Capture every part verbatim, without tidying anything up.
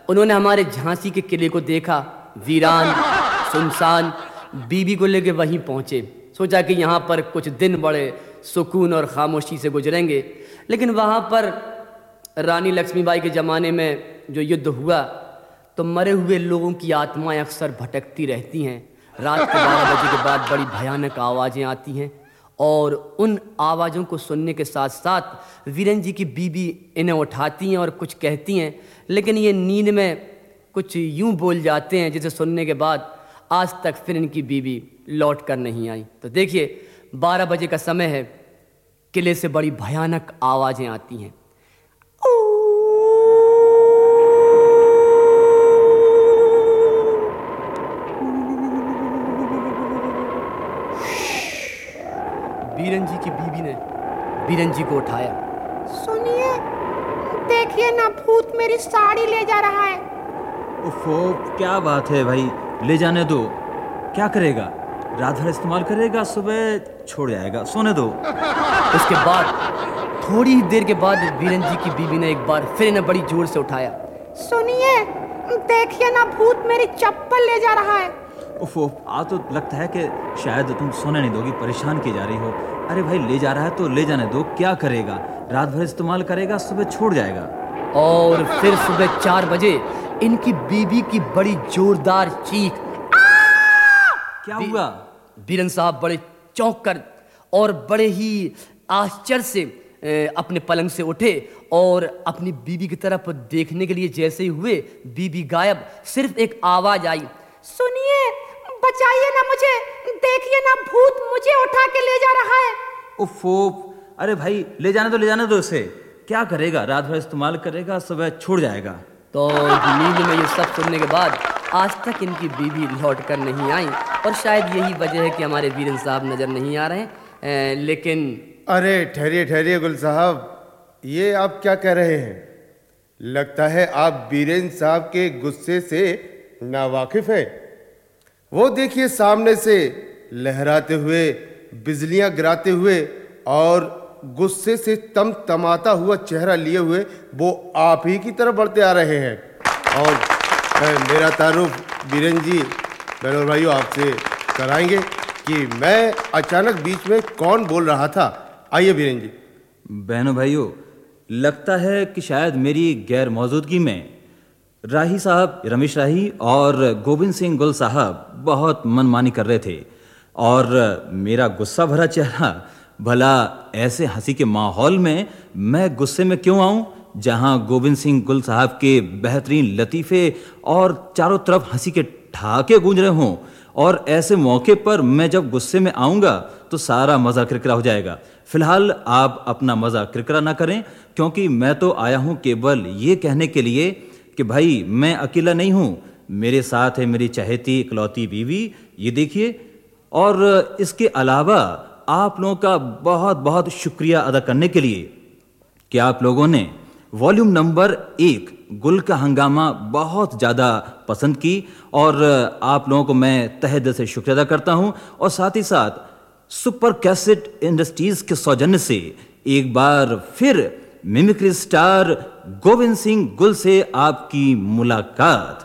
उन्होंने हमारे झांसी के किले को देखा, वीरान सुनसान। बीबी को लेके वहीं पहुँचे। सोचा कि यहाँ पर कुछ दिन बड़े सुकून और खामोशी से गुजरेंगे, लेकिन वहाँ पर रानी लक्ष्मीबाई के ज़माने में जो युद्ध हुआ तो मरे हुए लोगों की आत्माएं अक्सर भटकती रहती हैं। रात के बारह बजे के बाद बड़ी भयानक आवाज़ें आती हैं और उन आवाज़ों को सुनने के साथ साथ वीरेन जी की बीबी इन्हें उठाती हैं और कुछ कहती हैं, लेकिन ये नींद में कुछ यूं बोल जाते हैं जिसे सुनने के बाद आज तक फिर इनकी बीबी लौट कर नहीं आई। तो देखिए, बारह बजे का समय है, किले से बड़ी भयानक आवाज़ें आती हैं। वीरेन जी की बीबी ने वीरेन जी को उठाया। सुनिए, देखिए ना, भूत मेरी साड़ी ले जा रहा है। उफ़ो, क्या बात है भाई, ले जाने दो। क्या करेगा? रात भर इस्तेमाल करेगा, सुबह छोड़ जाएगा, सोने दो। उसके बाद थोड़ी ही देर के बाद वीरेन जी की बीबी ने एक बार फिर इन्हें बड़ी जोर से उठाया। सुनिए, देखिए ना, भूत मेरी चप्पल ले जा रहा है। उफ़ो, आ तो लगता है कि शायद तुम सोने नहीं दोगी, परेशान की जा रही हो। अरे भाई, ले जा रहा है तो ले जाने दो, क्या करेगा? रात भर इस्तेमाल करेगा, सुबह छोड़ जाएगा। और फिर सुबह चार बजे इनकी बीबी की बड़ी जोरदार चीख। क्या हुआ? वीरेन साहब बड़े चौंक कर और बड़े ही आश्चर्य से अपने पलंग से उठे और अपनी बीबी की तरफ देखने के लिए जैसे ही हुए, बीबी गायब। सिर्फ एक आवाज आई, सुनिए, बचाइए ना मुझे, देखिए ना, भूत मुझे उठा के ले जा रहा है। उफ़ो, अरे भाई, ले जाने दो, ले जाने दो उसे। क्या करेगा? रात भर इस्तेमाल करेगा, सुबह छोड़ जाएगा। तो नींद में ये सब सुनने के बाद आज तक इनकी बीबी लौट कर नहीं आई और शायद यही वजह है कि हमारे वीरेन साहब नज़र नहीं आ रहे हैं। लेकिन अरे ठहरिए ठहरिए गुल साहब, ये आप क्या कह रहे हैं? लगता है आप वीरेन साहब के गुस्से से नावाकिफ है। वो देखिए, सामने से लहराते हुए, बिजलियां गिराते हुए और गुस्से से तम तमाता हुआ चेहरा लिए हुए वो आप ही की तरफ बढ़ते आ रहे हैं। और मेरा तारुफ वीरेन जी, बहनों और भाइयों, आपसे कराएंगे कि मैं अचानक बीच में कौन बोल रहा था। आइए वीरेन जी। बहनों भाइयों, लगता है कि शायद मेरी गैर मौजूदगी में राही साहब, रमेश राही और गोविंद सिंह गुल साहब बहुत मनमानी कर रहे थे और मेरा गुस्सा भरा चेहरा, भला ऐसे हंसी के माहौल में मैं गुस्से में क्यों आऊं, जहां गोविंद सिंह गुल साहब के बेहतरीन लतीफ़े और चारों तरफ हंसी के ठहाके गूंज रहे हों। और ऐसे मौके पर मैं जब गुस्से में आऊँगा तो सारा मज़ा किरकिरा हो जाएगा। फिलहाल आप अपना मज़ा किरकिरा ना करें, क्योंकि मैं तो आया हूँ केवल ये कहने के लिए कि भाई, मैं अकेला नहीं हूँ, मेरे साथ है मेरी चहेती इकलौती बीवी, ये देखिए। और इसके अलावा आप लोगों का बहुत बहुत शुक्रिया अदा करने के लिए कि आप लोगों ने वॉल्यूम नंबर एक गुल का हंगामा बहुत ज़्यादा पसंद की और आप लोगों को मैं तहे दिल से शुक्रिया अदा करता हूँ। और साथ ही साथ सुपर कैसेट इंडस्ट्रीज़ के सौजन्य से एक बार फिर मिमिक्री स्टार गोविंद सिंह गुल से आपकी मुलाकात।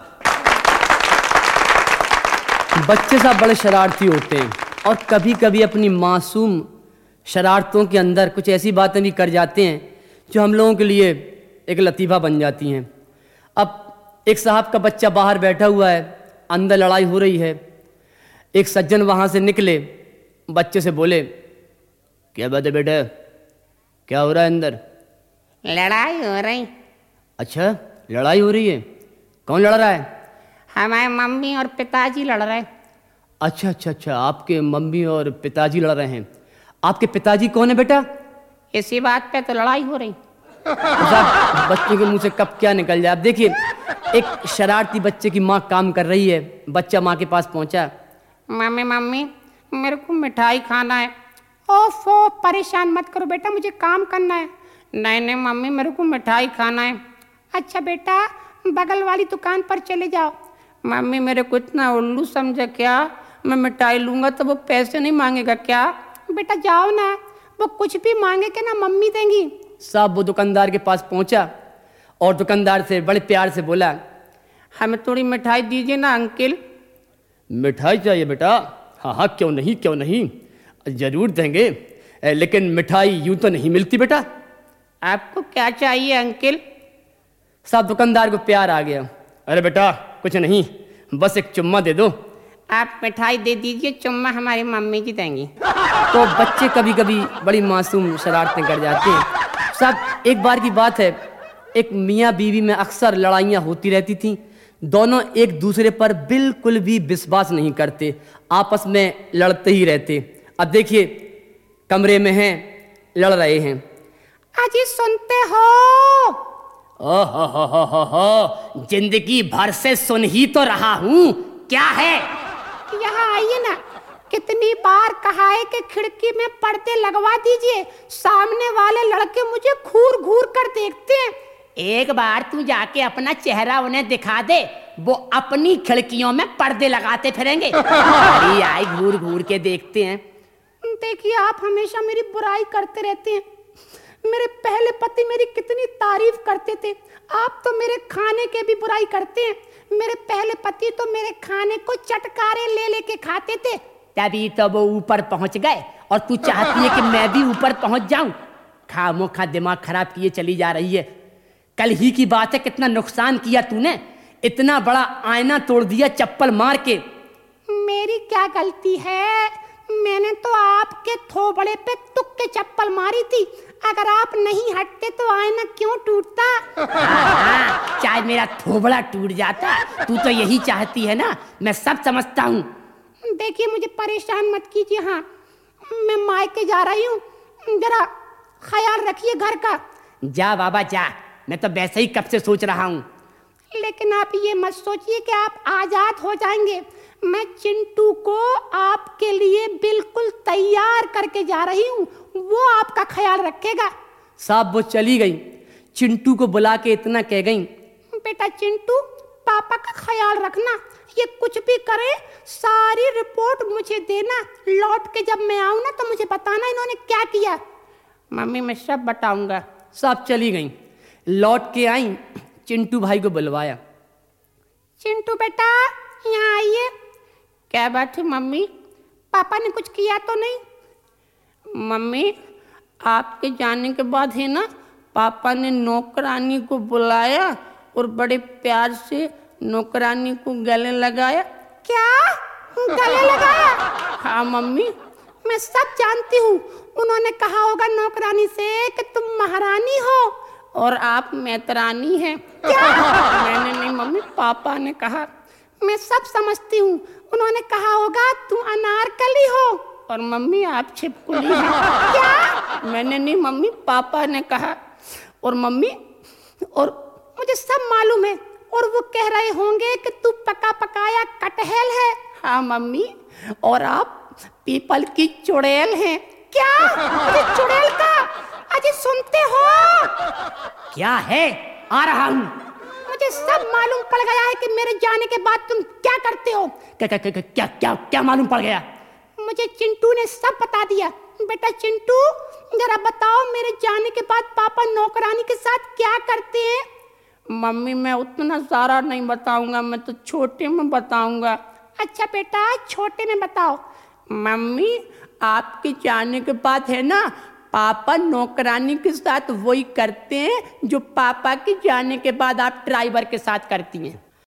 बच्चे साहब बड़े शरारती होते हैं और कभी कभी अपनी मासूम शरारतों के अंदर कुछ ऐसी बातें भी कर जाते हैं जो हम लोगों के लिए एक लतीफ़ा बन जाती हैं। अब एक साहब का बच्चा बाहर बैठा हुआ है, अंदर लड़ाई हो रही है। एक सज्जन वहाँ से निकले, बच्चे से बोले, क्या बात है बेटा, क्या हो रहा है अंदर? लड़ाई हो रही। अच्छा, लड़ाई हो रही है? कौन लड़ रहा है? हमारे मम्मी और पिताजी लड़ रहे हैं। अच्छा अच्छा अच्छा, आपके मम्मी और पिताजी लड़ रहे हैं। आपके पिताजी कौन है बेटा? इसी बात पे तो लड़ाई हो रही। साहब, बच्चों के मुंह से कब क्या निकल जाए। अब देखिए, एक शरारती बच्चे की माँ काम कर रही है। बच्चा माँ के पास पहुंचा, मम्मी मम्मी मेरे को मिठाई खाना है। ओफो, परेशान मत करो बेटा, मुझे काम करना है। नहीं नहीं मम्मी, मेरे को मिठाई खाना है। अच्छा बेटा, बगल वाली दुकान पर चले जाओ। मम्मी, मेरे को इतना उल्लू समझा क्या? मैं मिठाई लूँगा तो वो पैसे नहीं मांगेगा क्या? बेटा जाओ ना, वो कुछ भी मांगे के ना मम्मी देंगी। साहब वो दुकानदार के पास पहुंचा और दुकानदार से बड़े प्यार से बोला, हमें थोड़ी मिठाई दीजिए ना अंकल। मिठाई चाहिए बेटा? हाँ हाँ, क्यों नहीं क्यों नहीं, जरूर देंगे, लेकिन मिठाई यूं तो नहीं मिलती बेटा। आपको क्या चाहिए अंकल? साहब दुकानदार को प्यार आ गया। अरे बेटा कुछ नहीं, बस एक चुम्मा दे दो। आप मिठाई दे दीजिए, चुम्मा हमारी मम्मी की देंगी। तो बच्चे कभी कभी बड़ी मासूम शरारतें कर जाते हैं। साहब एक बार की बात है, एक मियाँ बीवी में अक्सर लड़ाइयाँ होती रहती थीं। दोनों एक दूसरे पर बिल्कुल भी विश्वास नहीं करते, आपस में लड़ते ही रहते। अब देखिए कमरे में हैं, लड़ रहे हैं। अजी सुनते हो? ओह हो हो हो हो हो, जिंदगी भर से सुन ही तो रहा हूँ, क्या है? यहाँ आइए ना, कितनी बार कहा है कि खिड़की में पर्दे लगवा दीजिए, सामने वाले लड़के मुझे घूर घूर कर देखते हैं। एक बार तू जाके अपना चेहरा उन्हें दिखा दे, वो अपनी खिड़कियों में पर्दे लगाते फिरेंगे। अरे आई घूर घूर के देखते हैं। देखिए आप हमेशा मेरी बुराई करते रहते हैं। मेरे पहले पति मेरी कितनी तारीफ करते थे, आप तो मेरे खाने के भी बुराई करते हैं। मेरे पहले पति तो मेरे खाने को चटकारे ले लेके खाते थे, तभी तो वो ऊपर पहुंच गए और तू चाहती है कि मैं भी ऊपर पहुंच जाऊं। खामोखा दिमाग खराब किए चली जा रही है। कल ही की बात है, कितना नुकसान किया तूने, इतना बड़ा आईना तोड़ दिया चप्पल मार के। मेरी क्या गलती है? मैंने तो आपके थोबड़े पे तुक के चप्पल मारी थी, अगर आप नहीं हटते तो आईना क्यों टूटता? हाँ, चाहे मेरा थोबड़ा टूट जाता, तू तो यही चाहती है ना, मैं सब समझता हूँ। देखिए मुझे परेशान मत कीजिए, हाँ मैं मायके जा रही हूँ, जरा ख्याल रखिए घर का। जा बाबा जा, मैं तो वैसे ही कब से सोच रहा हूँ। लेकिन आप ये मत सोचिए कि आप आजाद हो जाएंगे। मैं चिंटू को आपके लिए बिल्कुल तैयार करके जा रही हूँ, वो आपका ख्याल रखेगा। साहब वो चली गई, चिंटू को बुला के इतना कह गई, बेटा चिंटू पापा का ख्याल रखना, ये कुछ भी करे सारी रिपोर्ट मुझे देना, लौट के जब मैं आऊँ ना तो मुझे बताना इन्होंने क्या किया। मम्मी मैं सब बताऊंगा। साहब चली गई, लौट के आई, चिंटू भाई को बुलवाया। चिंटू बेटा यहाँ आइए। क्या बात है मम्मी? पापा ने कुछ किया तो नहीं? मम्मी आपके जाने के बाद है ना, पापा ने नौकरानी को बुलाया और बड़े प्यार से नौकरानी को गले लगाया। क्या गले लगाया? हाँ मम्मी। मैं सब जानती हूँ, उन्होंने कहा होगा नौकरानी से कि तुम महारानी हो और आप मेतरानी हैं। क्या? मैंने नहीं मम्मी, पापा ने कहा। मैं सब समझती हूँ, उन्होंने कहा होगा तुम अनारकली हो और मम्मी आप छिपकली हैं। क्या? मैंने नहीं मम्मी, पापा ने कहा। और मम्मी और मुझे सब मालूम है, और वो कह रहे होंगे कि तू पका पकाया कटहल है। हाँ मम्मी, और आप पीपल की चुड़ैल हैं। क्या? मुझे चुड़ैल का? अजी सुनते हो? क्या है? आ रहा हूँ। मुझे सब मालूम पड़ गया है कि मेरे जाने के बाद तुम क्या करते हो। क्या क्या क्या क्या क्या, क्या मालूम पड़ गया? मुझे चिंटू ने सब बता दिया। बेटा चिंटू जरा बताओ, मेरे जाने के बाद पापा नौकरानी के साथ क्या करते हैं? मम्मी मैं उतना सारा नहीं बताऊंगा, मैं तो छोटे में बताऊंगा। अच्छा बेटा छोटे में बताओ। मम्मी आपके जाने के बाद है ना, पापा नौकरानी के साथ वही करते हैं जो पापा के जाने के बाद आप ड्राइवर के साथ करती हैं।